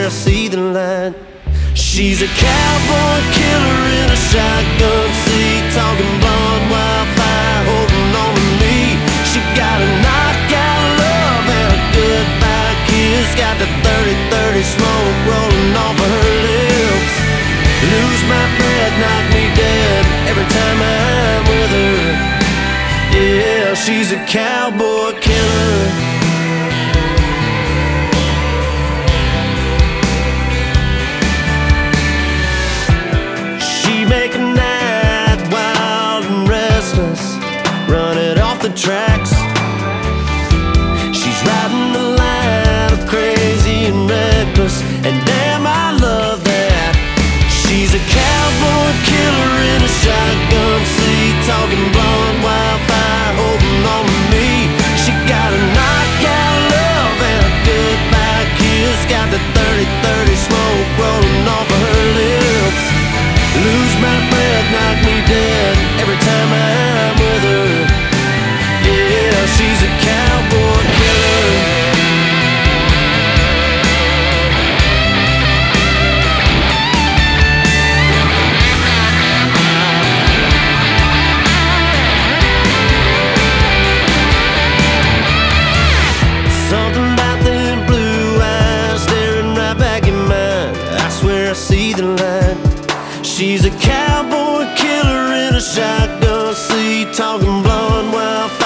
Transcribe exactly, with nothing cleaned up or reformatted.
swear I see the light. She's a cowboy killer in a shotgun seat, talking blonde wildfire, holding on to me. She got a knockout love and a goodbye kiss, got the thirty thirty smoke rolling off of her lips. Lose my breath, knock me dead every time I'm with her. Yeah, she's a cowboy killer. Make a night wild and restless, run it off the tracks. She's riding the line of crazy and reckless, and damn, I love that. She's a cowboy killer in a shotgun seat, talking blonde wildfire, holding on to me. She got a knockout love and a goodbye kiss, got the thirty thirty smoke rolling off of her lips. Lose my breath, knock me dead every time I'm with her. Yeah, she's a cowboy killer. Something about them blue eyes staring right back in mine, I swear I see the light. She's a cowboy killer in a shotgun seat, talking blonde wildfire.